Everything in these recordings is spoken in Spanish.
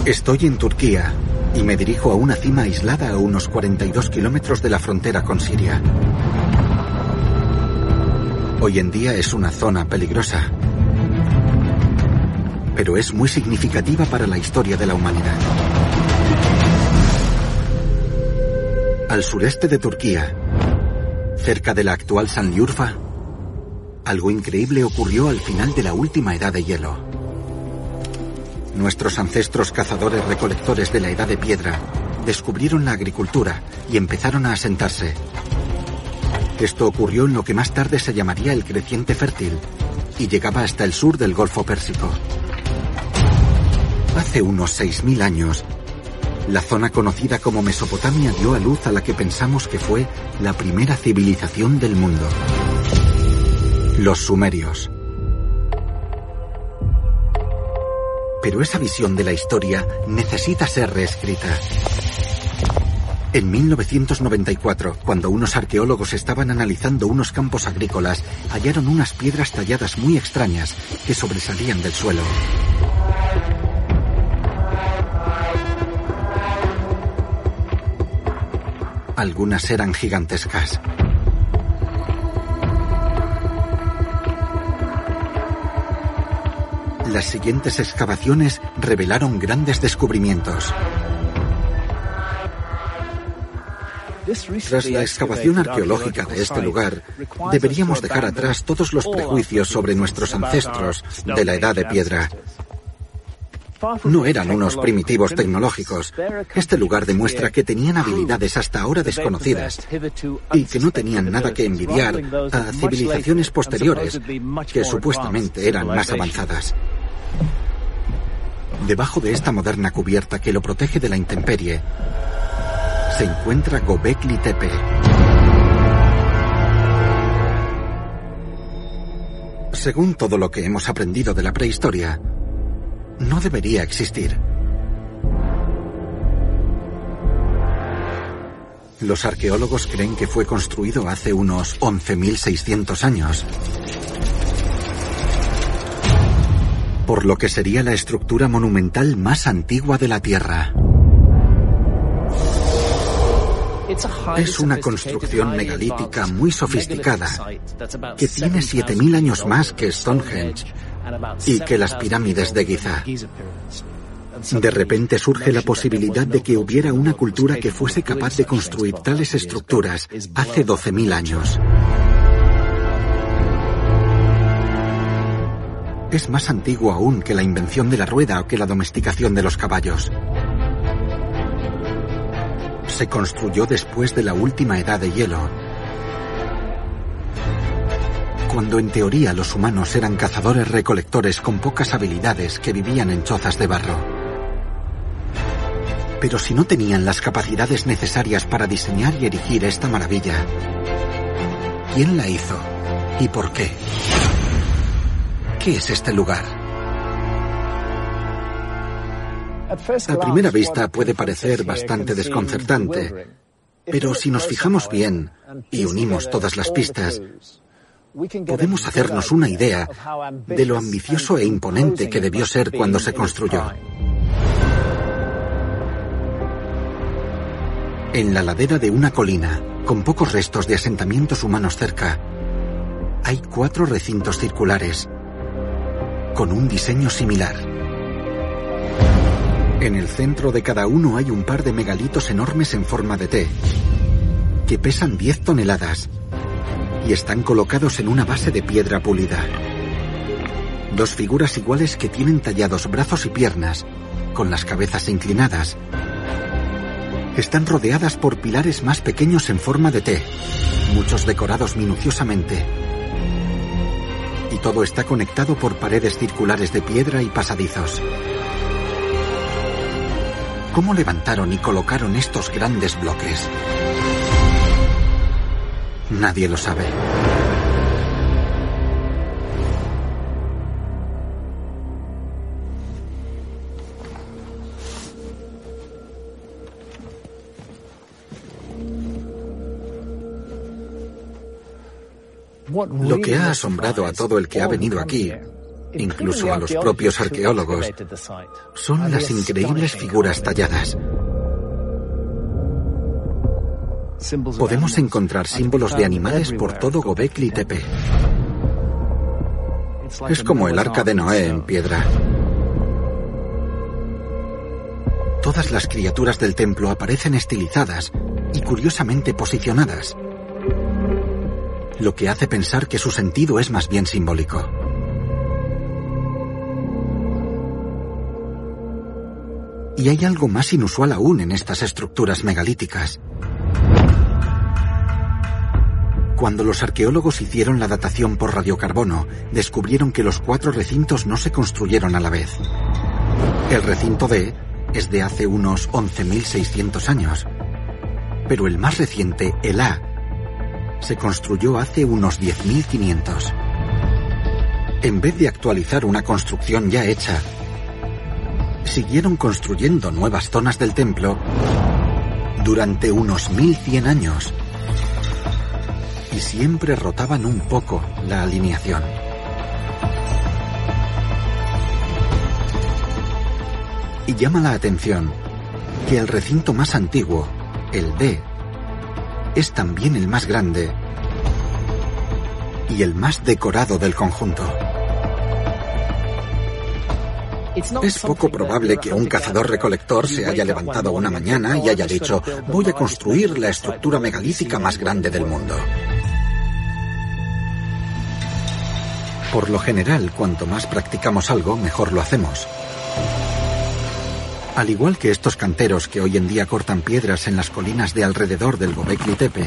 Estoy en Turquía y me dirijo a una cima aislada a unos 42 kilómetros de la frontera con Siria. Hoy en día es una zona peligrosa, pero es muy significativa para la historia de la humanidad. Al sureste de Turquía, cerca de la actual Sanliurfa, algo increíble ocurrió al final de la última edad de hielo. Nuestros ancestros cazadores-recolectores de la edad de piedra descubrieron la agricultura y empezaron a asentarse. Esto ocurrió en lo que más tarde se llamaría el Creciente Fértil y llegaba hasta el sur del Golfo Pérsico. Hace unos 6.000 años, la zona conocida como Mesopotamia dio a luz a la que pensamos que fue la primera civilización del mundo: los sumerios. Pero esa visión de la historia necesita ser reescrita. En 1994, cuando unos arqueólogos estaban analizando unos campos agrícolas, hallaron unas piedras talladas muy extrañas que sobresalían del suelo. Algunas eran gigantescas. Las siguientes excavaciones revelaron grandes descubrimientos. Tras la excavación arqueológica de este lugar, deberíamos dejar atrás todos los prejuicios sobre nuestros ancestros de la Edad de Piedra. No eran unos primitivos tecnológicos. Este lugar demuestra que tenían habilidades hasta ahora desconocidas y que no tenían nada que envidiar a civilizaciones posteriores que supuestamente eran más avanzadas. Debajo de esta moderna cubierta que lo protege de la intemperie, se encuentra Göbekli Tepe. Según todo lo que hemos aprendido de la prehistoria, no debería existir. Los arqueólogos creen que fue construido hace unos 11.600 años, por lo que sería la estructura monumental más antigua de la Tierra. Es una construcción megalítica muy sofisticada que tiene 7.000 años más que Stonehenge y que las pirámides de Giza. De repente surge la posibilidad de que hubiera una cultura que fuese capaz de construir tales estructuras hace 12.000 años. Es más antiguo aún que la invención de la rueda o que la domesticación de los caballos. Se construyó después de la última edad de hielo, cuando en teoría los humanos eran cazadores-recolectores con pocas habilidades que vivían en chozas de barro. Pero si no tenían las capacidades necesarias para diseñar y erigir esta maravilla, ¿quién la hizo y por qué? ¿Qué es este lugar? A primera vista puede parecer bastante desconcertante, pero si nos fijamos bien y unimos todas las pistas, podemos hacernos una idea de lo ambicioso e imponente que debió ser cuando se construyó. En la ladera de una colina, con pocos restos de asentamientos humanos cerca, hay 4 recintos circulares, con un diseño similar. En el centro de cada uno hay un par de megalitos enormes en forma de T, que pesan 10 toneladas y están colocados en una base de piedra pulida. 2 figuras iguales que tienen tallados brazos y piernas, con las cabezas inclinadas. Están rodeadas por pilares más pequeños en forma de T, muchos decorados minuciosamente. Y todo está conectado por paredes circulares de piedra y pasadizos. ¿Cómo levantaron y colocaron estos grandes bloques? Nadie lo sabe. Lo que ha asombrado a todo el que ha venido aquí incluso a los propios arqueólogos, son las increíbles figuras talladas. Podemos encontrar símbolos de animales por todo Göbekli Tepe. Es como el arca de Noé en piedra. Todas las criaturas del templo aparecen estilizadas y curiosamente posicionadas, lo que hace pensar que su sentido es más bien simbólico. Y hay algo más inusual aún en estas estructuras megalíticas. Cuando los arqueólogos hicieron la datación por radiocarbono, descubrieron que los 4 recintos no se construyeron a la vez. El recinto D es de hace unos 11.600 años, pero el más reciente, el A, se construyó hace unos 10.500. En vez de actualizar una construcción ya hecha, siguieron construyendo nuevas zonas del templo durante unos 1.100 años y siempre rotaban un poco la alineación. Y llama la atención que el recinto más antiguo, el D, es también el más grande y el más decorado del conjunto. Es poco probable que un cazador-recolector se haya levantado una mañana y haya dicho: voy a construir la estructura megalítica más grande del mundo. Por lo general, cuanto más practicamos algo, mejor lo hacemos. Al igual que estos canteros que hoy en día cortan piedras en las colinas de alrededor del Göbekli Tepe,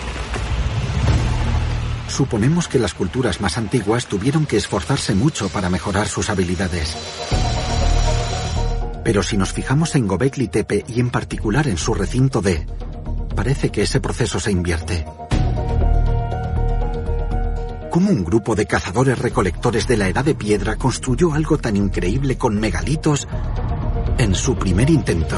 suponemos que las culturas más antiguas tuvieron que esforzarse mucho para mejorar sus habilidades. Pero si nos fijamos en Göbekli Tepe y en particular en su recinto D, parece que ese proceso se invierte. ¿Cómo un grupo de cazadores-recolectores de la Edad de Piedra construyó algo tan increíble con megalitos en su primer intento?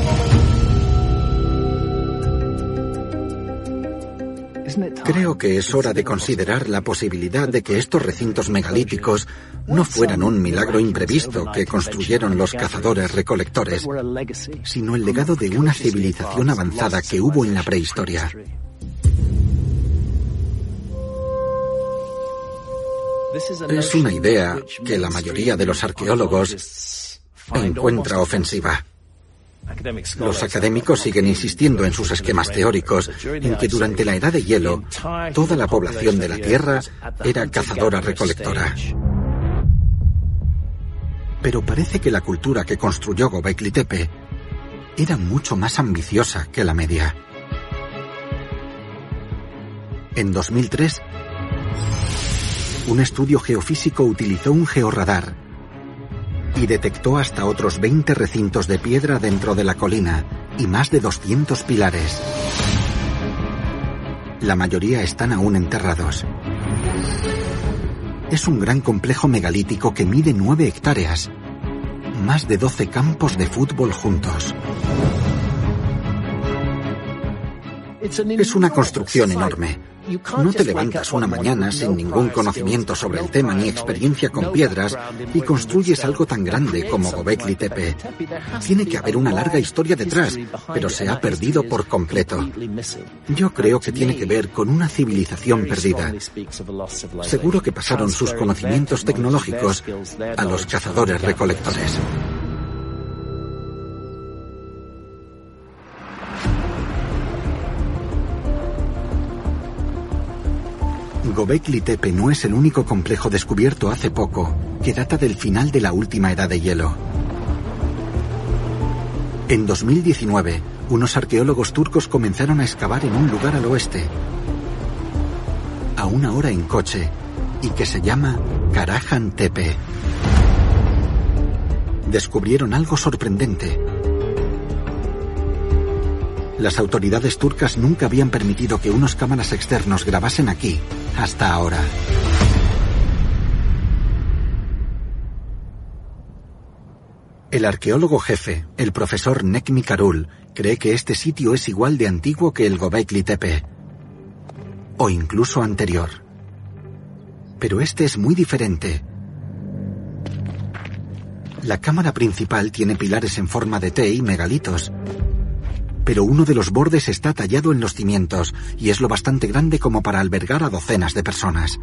Creo que es hora de considerar la posibilidad de que estos recintos megalíticos no fueran un milagro imprevisto que construyeron los cazadores-recolectores, sino el legado de una civilización avanzada que hubo en la prehistoria. Es una idea que la mayoría de los arqueólogos encuentra ofensiva. Los académicos siguen insistiendo en sus esquemas teóricos en que durante la Edad de Hielo toda la población de la Tierra era cazadora-recolectora. Pero parece que la cultura que construyó Göbekli Tepe era mucho más ambiciosa que la media. En 2003, un estudio geofísico utilizó un georradar y detectó hasta otros 20 recintos de piedra dentro de la colina y más de 200 pilares. La mayoría están aún enterrados. Es un gran complejo megalítico que mide 9 hectáreas, más de 12 campos de fútbol juntos. Es una construcción enorme. No te levantas una mañana sin ningún conocimiento sobre el tema ni experiencia con piedras y construyes algo tan grande como Göbekli Tepe. Tiene que haber una larga historia detrás, pero se ha perdido por completo. Yo creo que tiene que ver con una civilización perdida. Seguro que pasaron sus conocimientos tecnológicos a los cazadores-recolectores. Göbekli Tepe no es el único complejo descubierto hace poco que data del final de la última edad de hielo. En 2019, unos arqueólogos turcos comenzaron a excavar en un lugar al oeste, a 1 hora en coche, y que se llama Karahan Tepe. Descubrieron algo sorprendente. Las autoridades turcas nunca habían permitido que unos cámaras externos grabasen aquí, hasta ahora. El arqueólogo jefe, el profesor Necmi Karul, cree que este sitio es igual de antiguo que el Göbekli Tepe, o incluso anterior. Pero este es muy diferente. La cámara principal tiene pilares en forma de T y megalitos. Pero uno de los bordes está tallado en los cimientos y es lo bastante grande como para albergar a docenas de personas.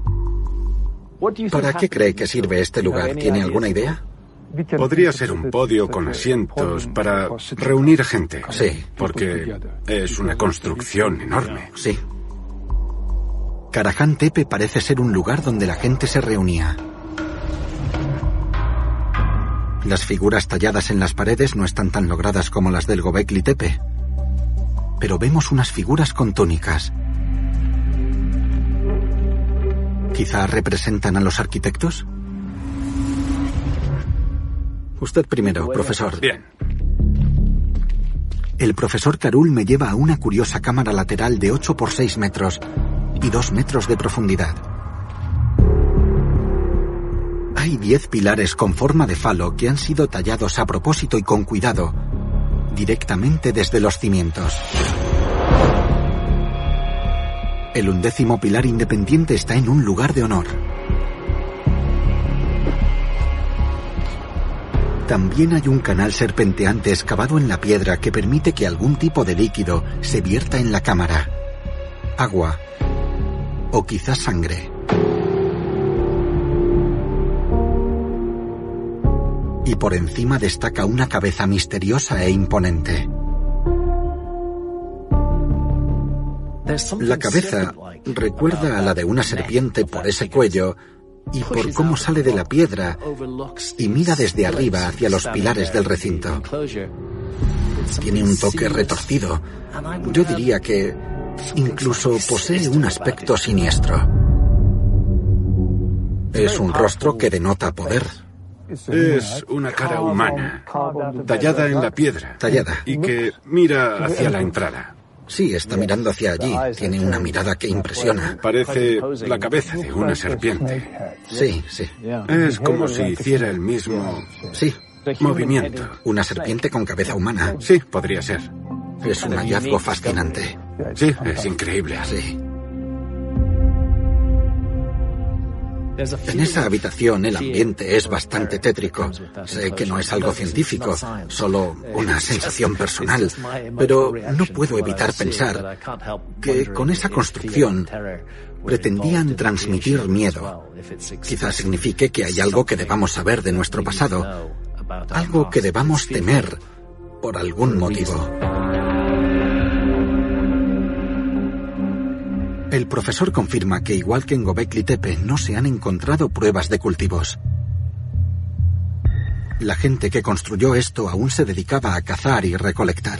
¿Para qué cree que sirve este lugar? ¿Tiene alguna idea? Podría ser un podio con asientos para reunir gente. Sí. Porque es una construcción enorme. Sí. Karahan Tepe parece ser un lugar donde la gente se reunía. Las figuras talladas en las paredes no están tan logradas como las del Göbekli Tepe. Pero vemos unas figuras con túnicas. ¿Quizá representan a los arquitectos? Usted primero, profesor. Bien. El profesor Carul me lleva a una curiosa cámara lateral de 8 por 6 metros y 2 metros de profundidad. Hay 10 pilares con forma de falo que han sido tallados a propósito y con cuidado, directamente desde los cimientos. El 11º pilar independiente está en un lugar de honor. También hay un canal serpenteante excavado en la piedra que permite que algún tipo de líquido se vierta en la cámara. Agua. O quizás sangre. Y por encima destaca una cabeza misteriosa e imponente. La cabeza recuerda a la de una serpiente por ese cuello y por cómo sale de la piedra y mira desde arriba hacia los pilares del recinto. Tiene un toque retorcido. Yo diría que incluso posee un aspecto siniestro. Es un rostro que denota poder. Es una cara humana, tallada en la piedra. Tallada. Y que mira hacia la entrada. Sí, está mirando hacia allí. Tiene una mirada que impresiona. Parece la cabeza de una serpiente. Sí, sí. Es como si hiciera el mismo Sí. movimiento. Una serpiente con cabeza humana. Sí, podría ser. Es un hallazgo fascinante. Sí, es increíble. Sí. En esa habitación el ambiente es bastante tétrico. Sé que no es algo científico, solo una sensación personal, pero no puedo evitar pensar que con esa construcción pretendían transmitir miedo. Quizás signifique que hay algo que debamos saber de nuestro pasado, algo que debamos temer por algún motivo. El profesor confirma que, igual que en Göbekli Tepe, no se han encontrado pruebas de cultivos. La gente que construyó esto aún se dedicaba a cazar y recolectar.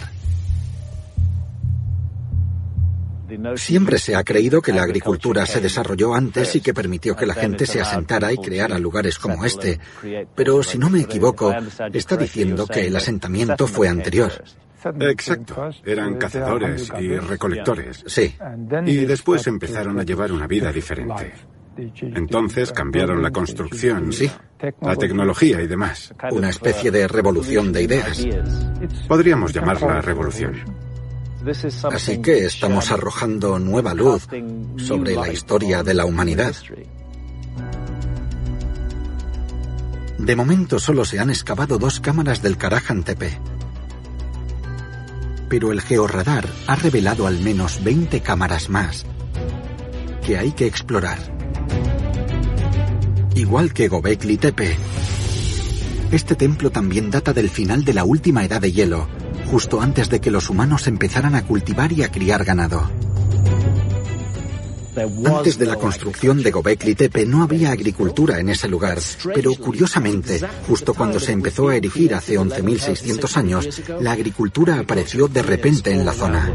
Siempre se ha creído que la agricultura se desarrolló antes y que permitió que la gente se asentara y creara lugares como este. Pero si no me equivoco, está diciendo que el asentamiento fue anterior. Exacto. Eran cazadores y recolectores. Sí. Y después empezaron a llevar una vida diferente. Entonces cambiaron la construcción, Sí. la tecnología y demás. Una especie de revolución de ideas. Podríamos llamarla revolución. Así que estamos arrojando nueva luz sobre la historia de la humanidad. De momento solo se han excavado 2 cámaras del Karahan Tepe. Pero el georradar ha revelado al menos 20 cámaras más que hay que explorar. Igual que Göbekli Tepe, este templo también data del final de la última edad de hielo, justo antes de que los humanos empezaran a cultivar y a criar ganado. Antes de la construcción de Göbekli Tepe no había agricultura en ese lugar, pero curiosamente, justo cuando se empezó a erigir hace 11.600 años, la agricultura apareció de repente en la zona.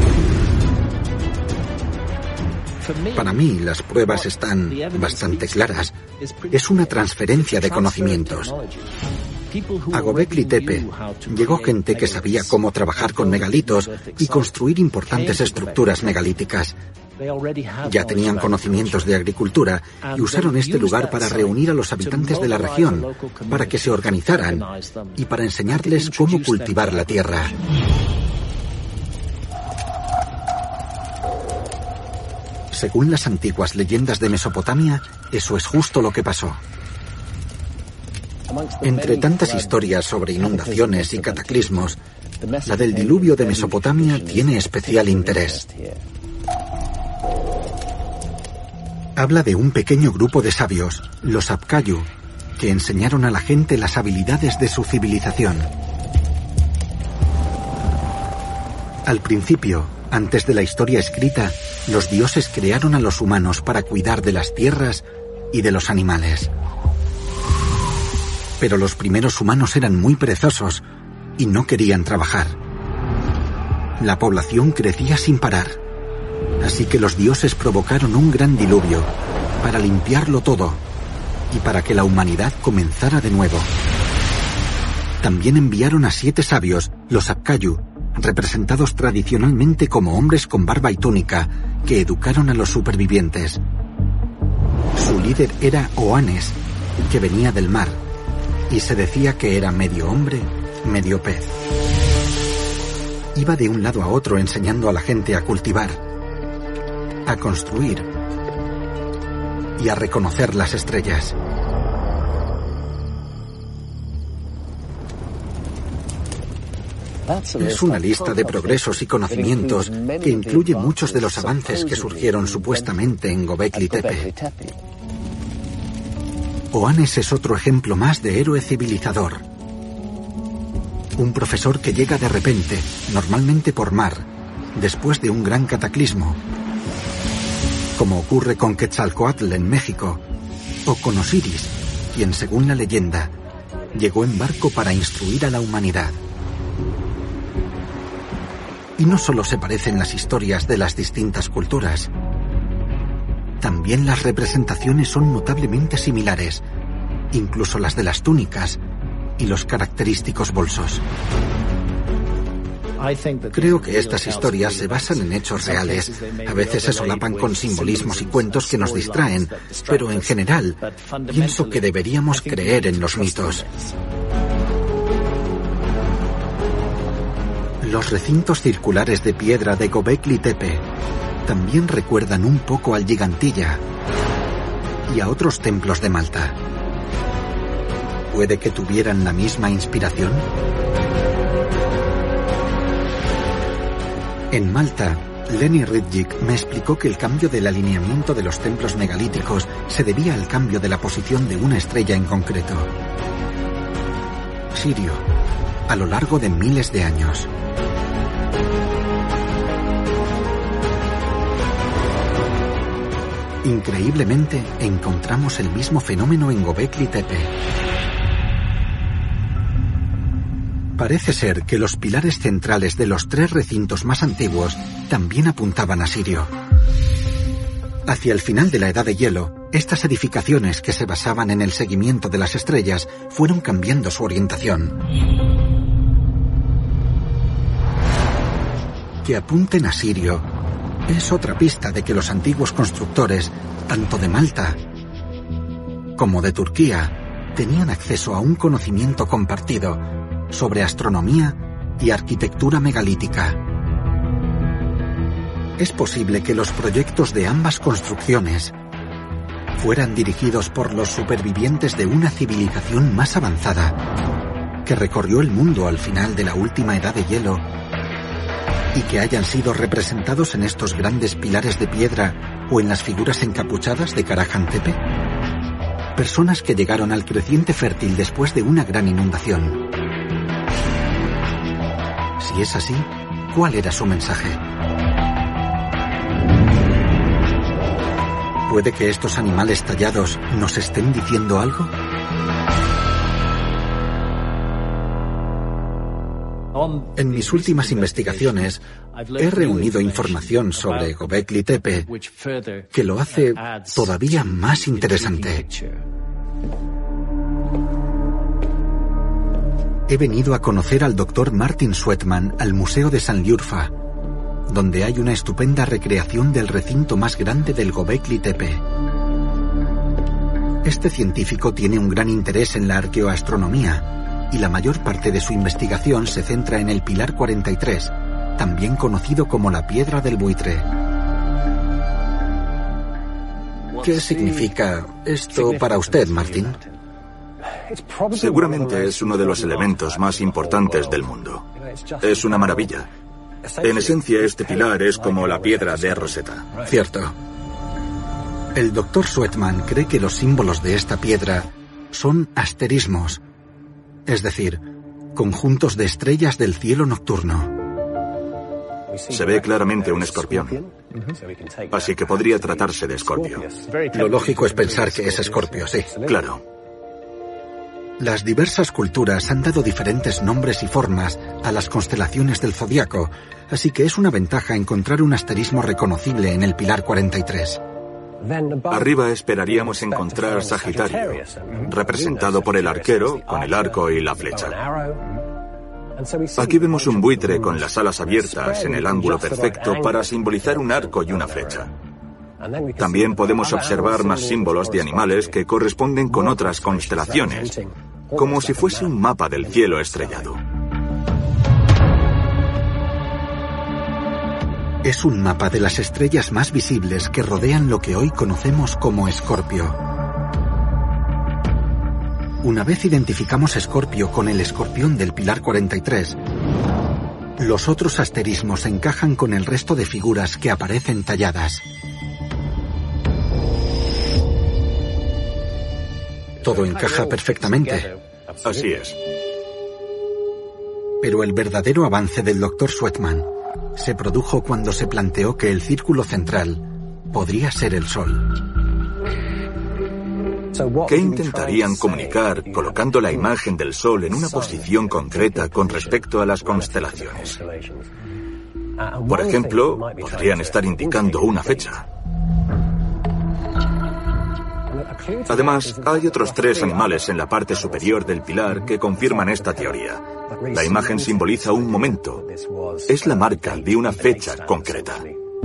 Para mí, las pruebas están bastante claras. Es una transferencia de conocimientos. A Göbekli Tepe llegó gente que sabía cómo trabajar con megalitos y construir importantes estructuras megalíticas. Ya tenían conocimientos de agricultura y usaron este lugar para reunir a los habitantes de la región, para que se organizaran y para enseñarles cómo cultivar la tierra. Según las antiguas leyendas de Mesopotamia, eso es justo lo que pasó. Entre tantas historias sobre inundaciones y cataclismos, la del diluvio de Mesopotamia tiene especial interés. Habla de un pequeño grupo de sabios, los Apcayu, que enseñaron a la gente las habilidades de su civilización. Al principio, antes de la historia escrita, los dioses crearon a los humanos para cuidar de las tierras y de los animales. Pero los primeros humanos eran muy perezosos y no querían trabajar. La población crecía sin parar, así que los dioses provocaron un gran diluvio para limpiarlo todo y para que la humanidad comenzara de nuevo. También enviaron a 7 sabios, los Apcayu, representados tradicionalmente como hombres con barba y túnica, que educaron a los supervivientes. Su líder era Oannes, que venía del mar, y se decía que era medio hombre, medio pez. Iba de un lado a otro enseñando a la gente a cultivar, a construir y a reconocer las estrellas. Es una lista de progresos y conocimientos que incluye muchos de los avances que surgieron supuestamente en Göbekli Tepe. Oannes es otro ejemplo más de héroe civilizador. Un profesor que llega de repente, normalmente por mar, después de un gran cataclismo, como ocurre con Quetzalcóatl en México, o con Osiris, quien según la leyenda, llegó en barco para instruir a la humanidad. Y no solo se parecen las historias de las distintas culturas, también las representaciones son notablemente similares, incluso las de las túnicas y los característicos bolsos. Creo que estas historias se basan en hechos reales. A veces se solapan con simbolismos y cuentos que nos distraen, pero en general, pienso que deberíamos creer en los mitos. Los recintos circulares de piedra de Göbekli Tepe también recuerdan un poco al Gigantilla y a otros templos de Malta. ¿Puede que tuvieran la misma inspiración? En Malta, Lenny Ridgick me explicó que el cambio del alineamiento de los templos megalíticos se debía al cambio de la posición de una estrella en concreto. Sirio, a lo largo de miles de años. Increíblemente, encontramos el mismo fenómeno en Göbekli Tepe. Parece ser que los pilares centrales de los 3 recintos más antiguos también apuntaban a Sirio. Hacia el final de la Edad de Hielo, estas edificaciones que se basaban en el seguimiento de las estrellas fueron cambiando su orientación. Que apunten a Sirio es otra pista de que los antiguos constructores, tanto de Malta como de Turquía, tenían acceso a un conocimiento compartido sobre astronomía y arquitectura megalítica. Es posible que los proyectos de ambas construcciones fueran dirigidos por los supervivientes de una civilización más avanzada que recorrió el mundo al final de la última Edad de Hielo y que hayan sido representados en estos grandes pilares de piedra o en las figuras encapuchadas de Karahan Tepe. Personas que llegaron al creciente fértil después de una gran inundación. Si es así, ¿cuál era su mensaje? ¿Puede que estos animales tallados nos estén diciendo algo? En mis últimas investigaciones he reunido información sobre Göbekli Tepe que lo hace todavía más interesante. He venido a conocer al Dr. Martin Sweatman al Museo de Sanliurfa, donde hay una estupenda recreación del recinto más grande del Göbekli Tepe. Este científico tiene un gran interés en la arqueoastronomía y la mayor parte de su investigación se centra en el Pilar 43, también conocido como la Piedra del Buitre. ¿Qué significa esto para usted, Martin? Seguramente es uno de los elementos más importantes del mundo. Es una maravilla. En esencia, este pilar es como la piedra de Rosetta. Cierto. El Dr. Sweatman cree que los símbolos de esta piedra son asterismos, es decir, conjuntos de estrellas del cielo nocturno. Se ve claramente un escorpión, así que podría tratarse de Escorpio. Lo lógico es pensar que es Escorpio, sí. Claro. Las diversas culturas han dado diferentes nombres y formas a las constelaciones del zodiaco, así que es una ventaja encontrar un asterismo reconocible en el pilar 43. Arriba esperaríamos encontrar Sagitario, representado por el arquero, con el arco y la flecha. Aquí vemos un buitre con las alas abiertas en el ángulo perfecto para simbolizar un arco y una flecha. También podemos observar más símbolos de animales que corresponden con otras constelaciones, como si fuese un mapa del cielo estrellado. Es un mapa de las estrellas más visibles que rodean lo que hoy conocemos como Escorpio. Una vez identificamos Escorpio con el escorpión del pilar 43, los otros asterismos encajan con el resto de figuras que aparecen talladas. Todo encaja perfectamente. Así es. Pero el verdadero avance del Dr. Sweatman se produjo cuando se planteó que el círculo central podría ser el Sol. ¿Qué intentarían comunicar colocando la imagen del Sol en una posición concreta con respecto a las constelaciones? Por ejemplo, podrían estar indicando una fecha. Además, hay otros 3 animales en la parte superior del pilar que confirman esta teoría. La imagen simboliza un momento. Es la marca de una fecha concreta.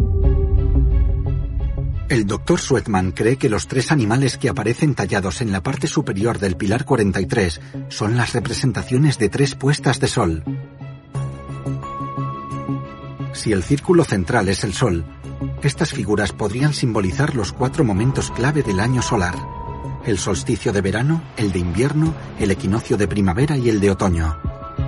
El Dr. Sweatman cree que los 3 animales que aparecen tallados en la parte superior del pilar 43 son las representaciones de 3 puestas de sol. Si el círculo central es el Sol, estas figuras podrían simbolizar los 4 momentos clave del año solar: el solsticio de verano, el de invierno, el equinoccio de primavera y el de otoño.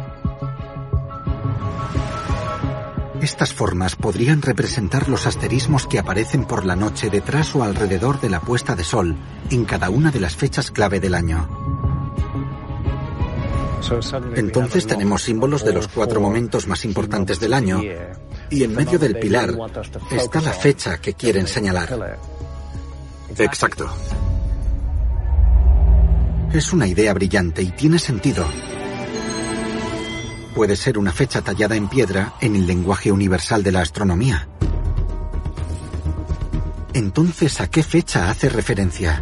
Estas formas podrían representar los asterismos que aparecen por la noche detrás o alrededor de la puesta de sol en cada una de las fechas clave del año. Entonces tenemos símbolos de los 4 momentos más importantes del año, y en medio del pilar está la fecha que quieren señalar. Exacto. Es una idea brillante y tiene sentido. Puede ser una fecha tallada en piedra en el lenguaje universal de la astronomía. Entonces, ¿a qué fecha hace referencia?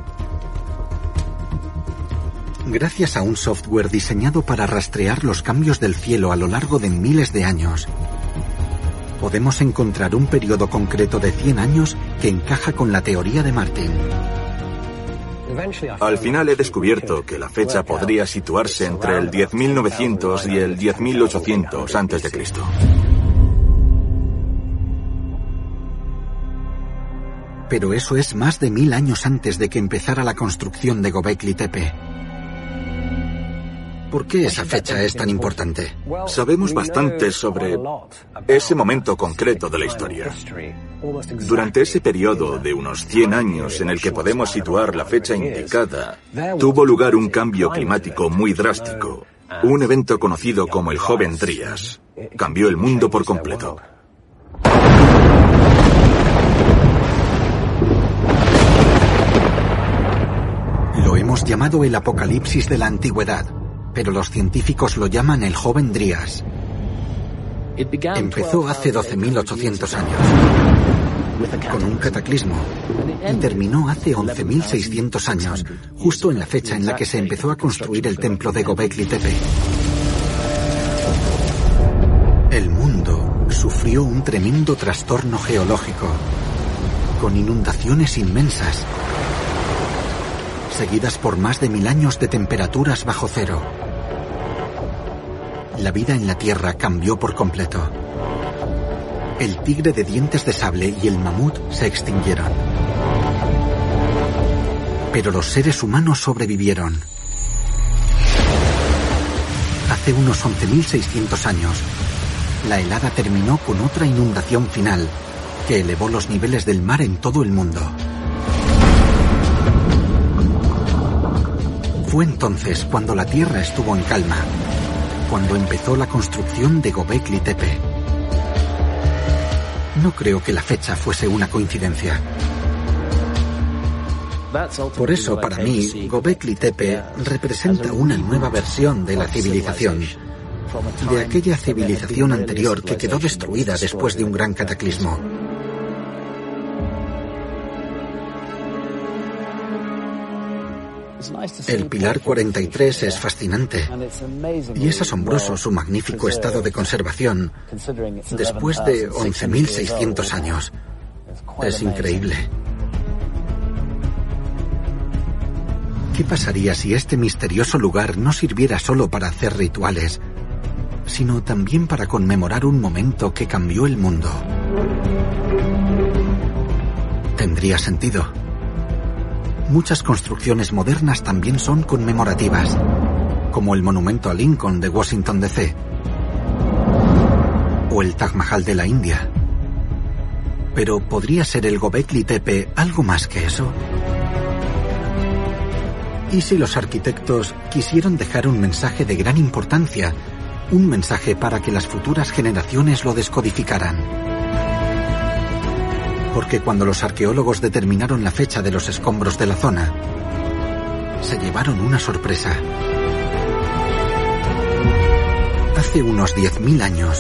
Gracias a un software diseñado para rastrear los cambios del cielo a lo largo de miles de años, podemos encontrar un periodo concreto de 100 años que encaja con la teoría de Martin. Al final he descubierto que la fecha podría situarse entre el 10.900 y el 10.800 a.C. Pero eso es más de 1000 años antes de que empezara la construcción de Göbekli Tepe. ¿Por qué esa fecha es tan importante? Sabemos bastante sobre ese momento concreto de la historia. Durante ese periodo de unos 100 años en el que podemos situar la fecha indicada, tuvo lugar un cambio climático muy drástico, un evento conocido como el Joven Drías. Cambió el mundo por completo. Lo hemos llamado el apocalipsis de la antigüedad, pero los científicos lo llaman el Joven Drías. Empezó hace 12.800 años, con un cataclismo, y terminó hace 11.600 años, justo en la fecha en la que se empezó a construir el templo de Göbekli Tepe. El mundo sufrió un tremendo trastorno geológico, con inundaciones inmensas, seguidas por más de 1000 años de temperaturas bajo cero. La vida en la Tierra cambió por completo. El tigre de dientes de sable y el mamut se extinguieron. Pero los seres humanos sobrevivieron. Hace unos 11.600 años, la helada terminó con otra inundación final que elevó los niveles del mar en todo el mundo. Fue entonces cuando la Tierra estuvo en calma, cuando empezó la construcción de Göbekli Tepe. No creo que la fecha fuese una coincidencia. Por eso, para mí, Göbekli Tepe representa una nueva versión de la civilización, de aquella civilización anterior que quedó destruida después de un gran cataclismo. El Pilar 43 es fascinante y es asombroso su magnífico estado de conservación después de 11.600 años. Es increíble. ¿Qué pasaría si este misterioso lugar no sirviera solo para hacer rituales, sino también para conmemorar un momento que cambió el mundo? Tendría sentido. Muchas construcciones modernas también son conmemorativas, como el monumento a Lincoln de Washington, D.C. o el Taj Mahal de la India. Pero ¿podría ser el Göbekli Tepe algo más que eso? ¿Y si los arquitectos quisieron dejar un mensaje de gran importancia, un mensaje para que las futuras generaciones lo descodificaran? Porque cuando los arqueólogos determinaron la fecha de los escombros de la zona, se llevaron una sorpresa. Hace unos 10.000 años,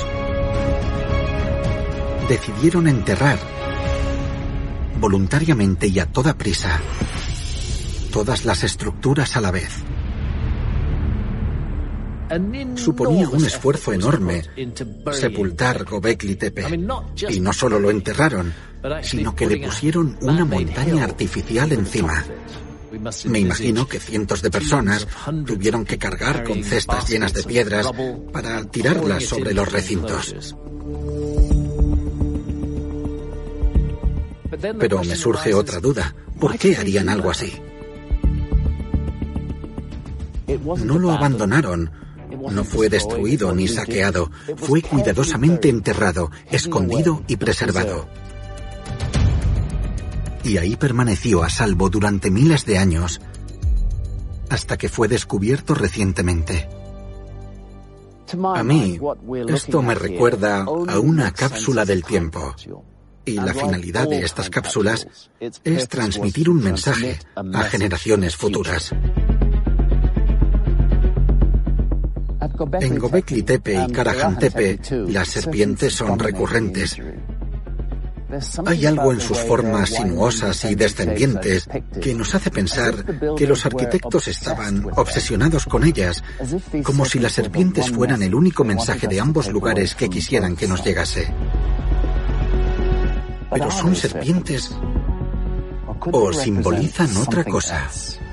decidieron enterrar, voluntariamente y a toda prisa, todas las estructuras a la vez. Suponía un esfuerzo enorme sepultar Göbekli Tepe. Y no solo lo enterraron, sino que le pusieron una montaña artificial encima. Me imagino que cientos de personas tuvieron que cargar con cestas llenas de piedras para tirarlas sobre los recintos. Pero me surge otra duda. ¿Por qué harían algo así? No lo abandonaron. No fue destruido ni saqueado. Fue cuidadosamente enterrado, escondido y preservado. Y ahí permaneció a salvo durante miles de años, hasta que fue descubierto recientemente. A mí, esto me recuerda a una cápsula del tiempo. Y la finalidad de estas cápsulas es transmitir un mensaje a generaciones futuras. En Göbekli Tepe y Karahan Tepe, las serpientes son recurrentes. Hay algo en sus formas sinuosas y descendientes que nos hace pensar que los arquitectos estaban obsesionados con ellas, como si las serpientes fueran el único mensaje de ambos lugares que quisieran que nos llegase. Pero ¿son serpientes o simbolizan otra cosa?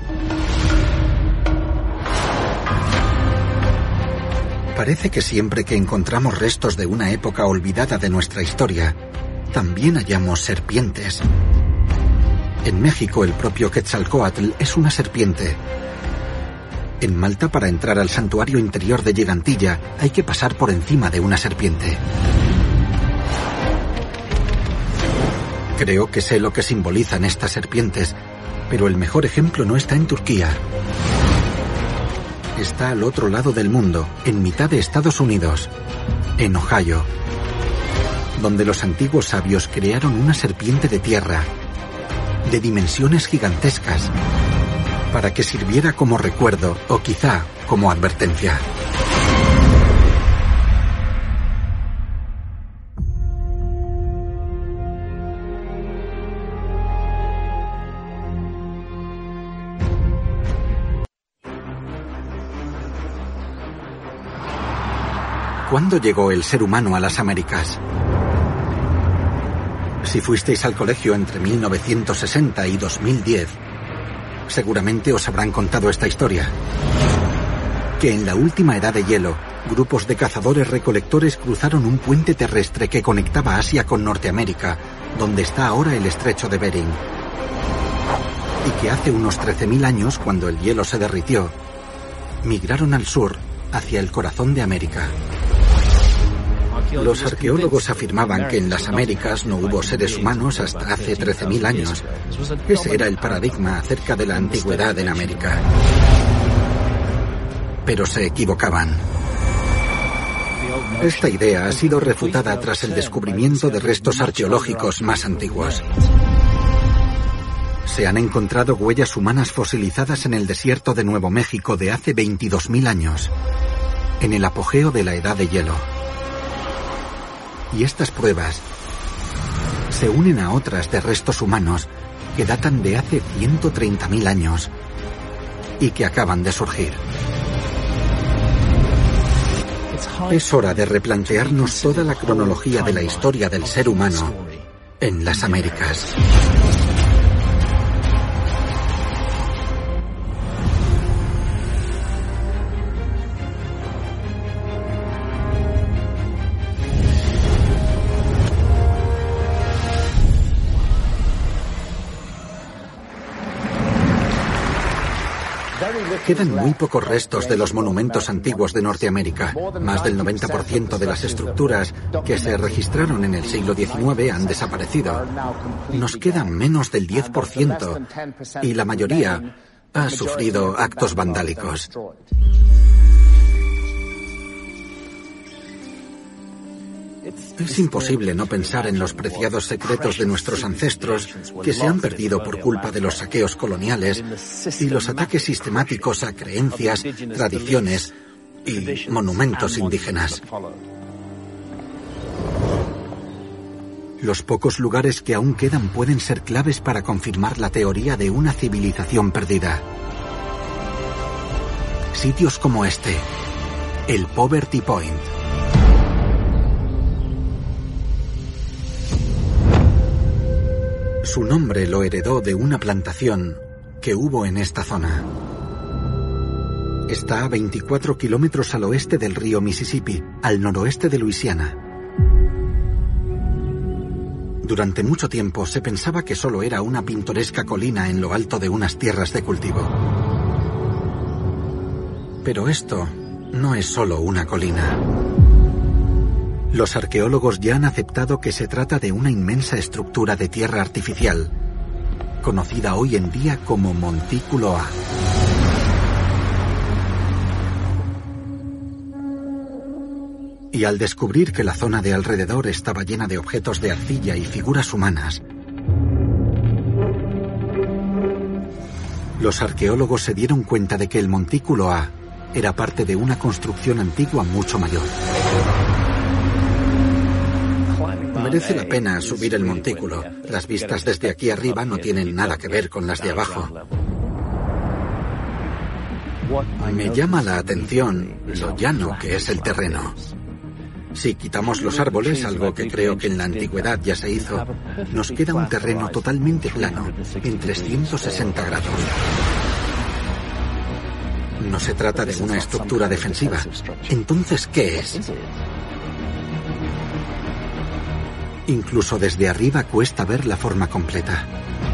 Parece que siempre que encontramos restos de una época olvidada de nuestra historia, también hallamos serpientes. En México, el propio Quetzalcóatl es una serpiente. En Malta, para entrar al santuario interior de Gigantilla, hay que pasar por encima de una serpiente. Creo que sé lo que simbolizan estas serpientes, pero el mejor ejemplo no está en Turquía. Está al otro lado del mundo, en mitad de Estados Unidos, en Ohio, donde los antiguos sabios crearon una serpiente de tierra, de dimensiones gigantescas, para que sirviera como recuerdo o quizá como advertencia. ¿Cuándo llegó el ser humano a las Américas? Si fuisteis al colegio entre 1960 y 2010, seguramente os habrán contado esta historia. Que en la última edad de hielo, grupos de cazadores-recolectores cruzaron un puente terrestre que conectaba Asia con Norteamérica, donde está ahora el estrecho de Bering. Y que hace unos 13.000 años, cuando el hielo se derritió, migraron al sur, hacia el corazón de América. Los arqueólogos afirmaban que en las Américas no hubo seres humanos hasta hace 13.000 años. Ese era el paradigma acerca de la antigüedad en América. Pero se equivocaban. Esta idea ha sido refutada tras el descubrimiento de restos arqueológicos más antiguos. Se han encontrado huellas humanas fosilizadas en el desierto de Nuevo México de hace 22.000 años, en el apogeo de la Edad de Hielo. Y estas pruebas se unen a otras de restos humanos que datan de hace 130.000 años y que acaban de surgir. Es hora de replantearnos toda la cronología de la historia del ser humano en las Américas. Quedan muy pocos restos de los monumentos antiguos de Norteamérica. Más del 90% de las estructuras que se registraron en el siglo XIX han desaparecido. Nos quedan menos del 10% y la mayoría ha sufrido actos vandálicos. Es imposible no pensar en los preciados secretos de nuestros ancestros que se han perdido por culpa de los saqueos coloniales y los ataques sistemáticos a creencias, tradiciones y monumentos indígenas. Los pocos lugares que aún quedan pueden ser claves para confirmar la teoría de una civilización perdida. Sitios como este, el Poverty Point. Su nombre lo heredó de una plantación que hubo en esta zona. Está a 24 kilómetros al oeste del río Mississippi, al noroeste de Luisiana. Durante mucho tiempo se pensaba que solo era una pintoresca colina en lo alto de unas tierras de cultivo. Pero esto no es solo una colina. Los arqueólogos ya han aceptado que se trata de una inmensa estructura de tierra artificial, conocida hoy en día como Montículo A. Y al descubrir que la zona de alrededor estaba llena de objetos de arcilla y figuras humanas, los arqueólogos se dieron cuenta de que el Montículo A era parte de una construcción antigua mucho mayor. Merece la pena subir el montículo. Las vistas desde aquí arriba no tienen nada que ver con las de abajo. Me llama la atención lo llano que es el terreno. Si quitamos los árboles, algo que creo que en la antigüedad ya se hizo, nos queda un terreno totalmente plano, en 360 grados. No se trata de una estructura defensiva. Entonces, ¿qué es? Incluso desde arriba cuesta ver la forma completa.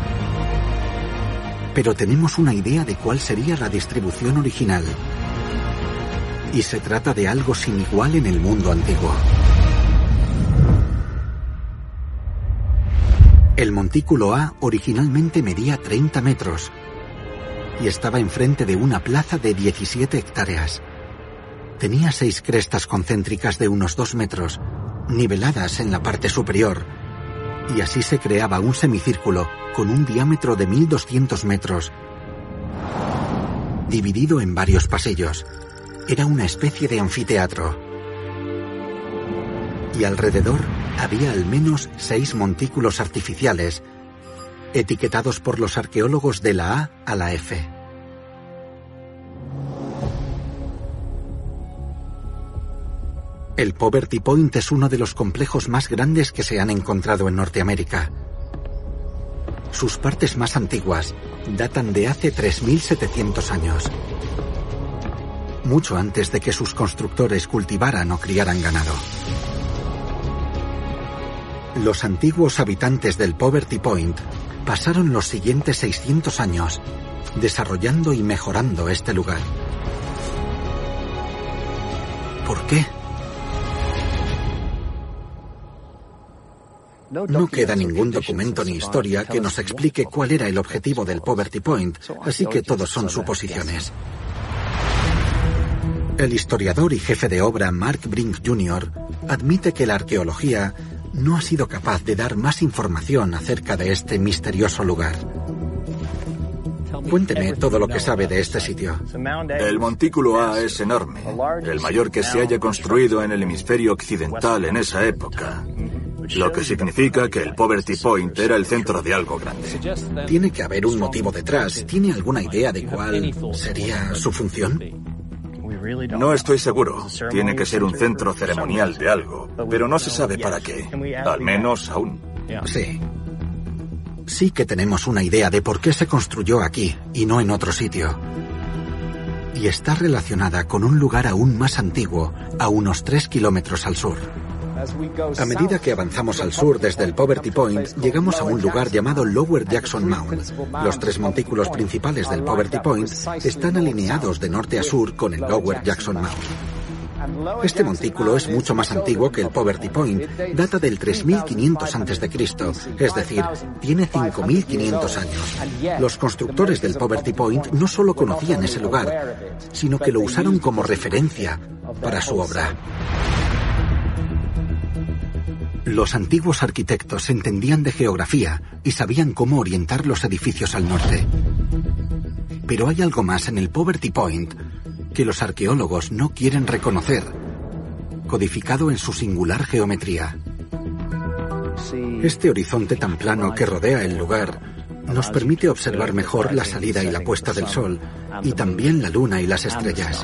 Pero tenemos una idea de cuál sería la distribución original. Y se trata de algo sin igual en el mundo antiguo. El Montículo A originalmente medía 30 metros y estaba enfrente de una plaza de 17 hectáreas. Tenía 6 crestas concéntricas de unos 2 metros, niveladas en la parte superior, y así se creaba un semicírculo con un diámetro de 1200 metros, dividido en varios pasillos. Era una especie de anfiteatro. Y alrededor había al menos 6 montículos artificiales, etiquetados por los arqueólogos de la A a la F. El Poverty Point es uno de los complejos más grandes que se han encontrado en Norteamérica. Sus partes más antiguas datan de hace 3.700 años, mucho antes de que sus constructores cultivaran o criaran ganado. Los antiguos habitantes del Poverty Point pasaron los siguientes 600 años desarrollando y mejorando este lugar. por qué? No queda ningún documento ni historia que nos explique cuál era el objetivo del Poverty Point, así que todos son suposiciones. El historiador y jefe de obra Mark Brink Jr. admite que la arqueología no ha sido capaz de dar más información acerca de este misterioso lugar. Cuénteme todo lo que sabe de este sitio. El montículo A es enorme, el mayor que se haya construido en el hemisferio occidental en esa época, lo que significa que el Poverty Point era el centro de algo grande. Tiene que haber un motivo detrás. ¿Tiene alguna idea de cuál sería su función? No estoy seguro. Tiene que ser un centro ceremonial de algo, pero no se sabe para qué. Al menos aún. Sí. Sí que tenemos una idea de por qué se construyó aquí y no en otro sitio. Y está relacionada con un lugar aún más antiguo, a unos 3 kilómetros al sur. A medida que avanzamos al sur desde el Poverty Point, llegamos a un lugar llamado Lower Jackson Mound. Los 3 montículos principales del Poverty Point están alineados de norte a sur con el Lower Jackson Mound. Este montículo es mucho más antiguo que el Poverty Point, data del 3500 a.C., es decir, tiene 5500 años. Los constructores del Poverty Point no solo conocían ese lugar, sino que lo usaron como referencia para su obra. Los antiguos arquitectos entendían de geografía y sabían cómo orientar los edificios al norte. Pero hay algo más en el Poverty Point que los arqueólogos no quieren reconocer, codificado en su singular geometría. Este horizonte tan plano que rodea el lugar nos permite observar mejor la salida y la puesta del sol, y también la luna y las estrellas.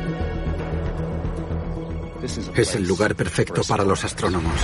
Es el lugar perfecto para los astrónomos.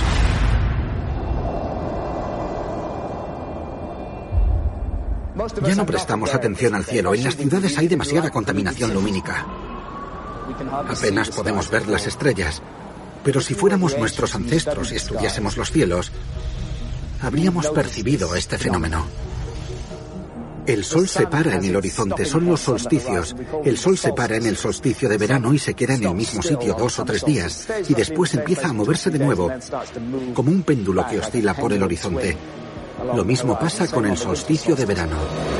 Ya no prestamos atención al cielo. En las ciudades hay demasiada contaminación lumínica. Apenas podemos ver las estrellas. Pero si fuéramos nuestros ancestros y estudiásemos los cielos, habríamos percibido este fenómeno. El sol se para en el horizonte, son los solsticios. El sol se para en el solsticio de verano y se queda en el mismo sitio 2 o 3 días, y después empieza a moverse de nuevo, como un péndulo que oscila por el horizonte. Lo mismo pasa con el solsticio de verano.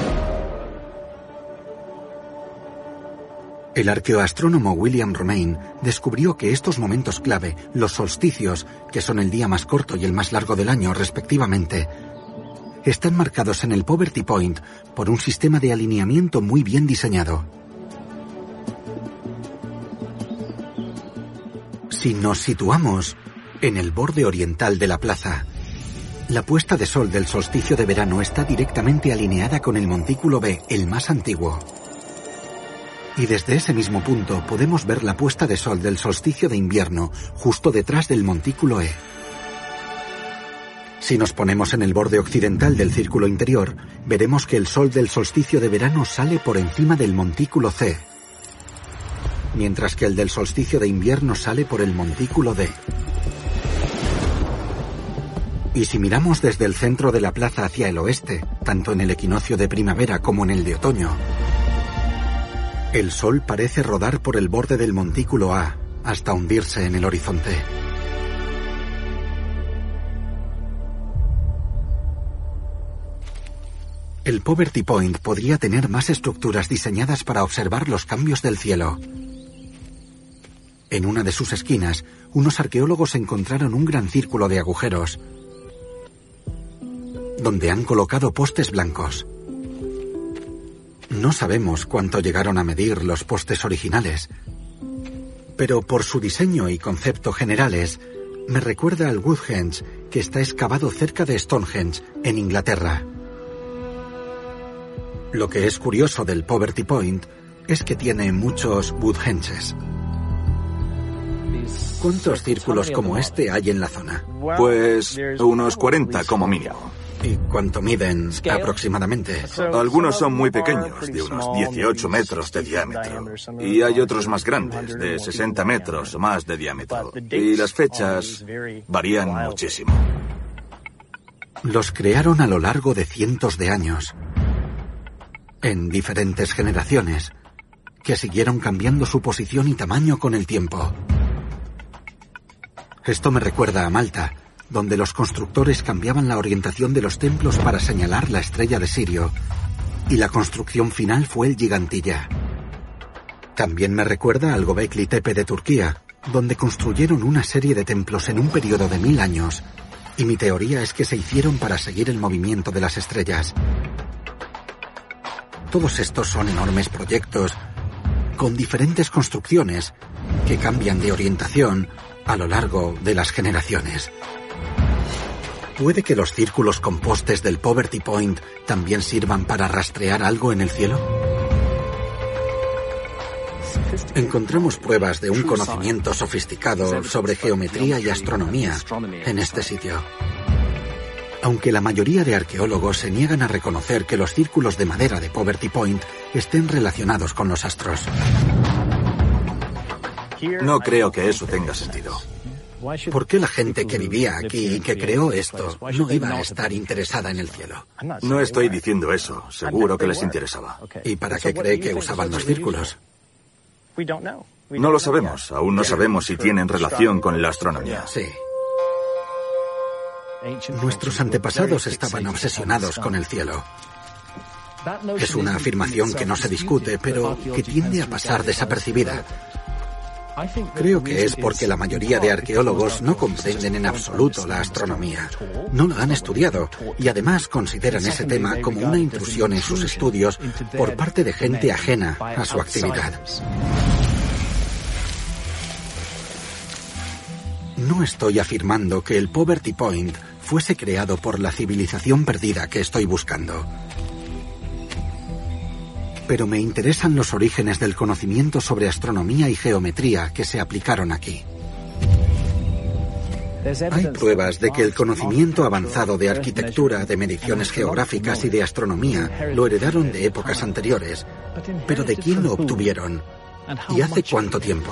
El arqueoastrónomo William Romain descubrió que estos momentos clave, los solsticios, que son el día más corto y el más largo del año respectivamente, están marcados en el Poverty Point por un sistema de alineamiento muy bien diseñado. Si nos situamos en el borde oriental de la plaza, la puesta de sol del solsticio de verano está directamente alineada con el montículo B, el más antiguo. Y desde ese mismo punto podemos ver la puesta de sol del solsticio de invierno justo detrás del montículo E. Si nos ponemos en el borde occidental del círculo interior, veremos que el sol del solsticio de verano sale por encima del montículo C, mientras que el del solsticio de invierno sale por el montículo D. Y si miramos desde el centro de la plaza hacia el oeste, tanto en el equinoccio de primavera como en el de otoño, el sol parece rodar por el borde del montículo A hasta hundirse en el horizonte. El Poverty Point podría tener más estructuras diseñadas para observar los cambios del cielo. En una de sus esquinas, unos arqueólogos encontraron un gran círculo de agujeros, donde han colocado postes blancos. No sabemos cuánto llegaron a medir los postes originales, pero por su diseño y concepto generales, me recuerda al Woodhenge, que está excavado cerca de Stonehenge, en Inglaterra. Lo que es curioso del Poverty Point es que tiene muchos Woodhenges. ¿Cuántos círculos como este hay en la zona? Pues unos 40 como mínimo. ¿Y cuánto miden aproximadamente? Algunos son muy pequeños, de unos 18 metros de diámetro. Y hay otros más grandes, de 60 metros o más de diámetro. Y las fechas varían muchísimo. Los crearon a lo largo de cientos de años, en diferentes generaciones, que siguieron cambiando su posición y tamaño con el tiempo. Esto me recuerda a Malta, donde los constructores cambiaban la orientación de los templos para señalar la estrella de Sirio, y la construcción final fue el Gigantilla. También me recuerda al Göbekli Tepe de Turquía, donde construyeron una serie de templos en un periodo de 1000 años, y mi teoría es que se hicieron para seguir el movimiento de las estrellas. Todos estos son enormes proyectos, con diferentes construcciones, que cambian de orientación a lo largo de las generaciones. ¿Puede que los círculos con postes del Poverty Point también sirvan para rastrear algo en el cielo? Encontramos pruebas de un conocimiento sofisticado sobre geometría y astronomía en este sitio. Aunque la mayoría de arqueólogos se niegan a reconocer que los círculos de madera de Poverty Point estén relacionados con los astros. No creo que eso tenga sentido. ¿Por qué la gente que vivía aquí y que creó esto no iba a estar interesada en el cielo? No estoy diciendo eso. Seguro que les interesaba. ¿Y para qué cree que usaban los círculos? No lo sabemos. Aún no sabemos si tienen relación con la astronomía. Sí. Nuestros antepasados estaban obsesionados con el cielo. Es una afirmación que no se discute, pero que tiende a pasar desapercibida. Creo que es porque la mayoría de arqueólogos no comprenden en absoluto la astronomía. No la han estudiado y además consideran ese tema como una intrusión en sus estudios por parte de gente ajena a su actividad. No estoy afirmando que el Poverty Point fuese creado por la civilización perdida que estoy buscando. Pero me interesan los orígenes del conocimiento sobre astronomía y geometría que se aplicaron aquí. Hay pruebas de que el conocimiento avanzado de arquitectura, de mediciones geográficas y de astronomía lo heredaron de épocas anteriores. Pero ¿de quién lo obtuvieron? ¿Y hace cuánto tiempo?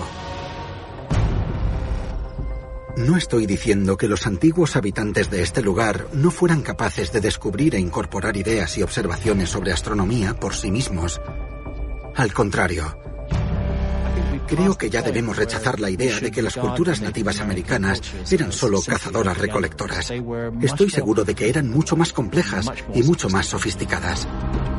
No estoy diciendo que los antiguos habitantes de este lugar no fueran capaces de descubrir e incorporar ideas y observaciones sobre astronomía por sí mismos. Al contrario, creo que ya debemos rechazar la idea de que las culturas nativas americanas eran solo cazadoras-recolectoras. Estoy seguro de que eran mucho más complejas y mucho más sofisticadas.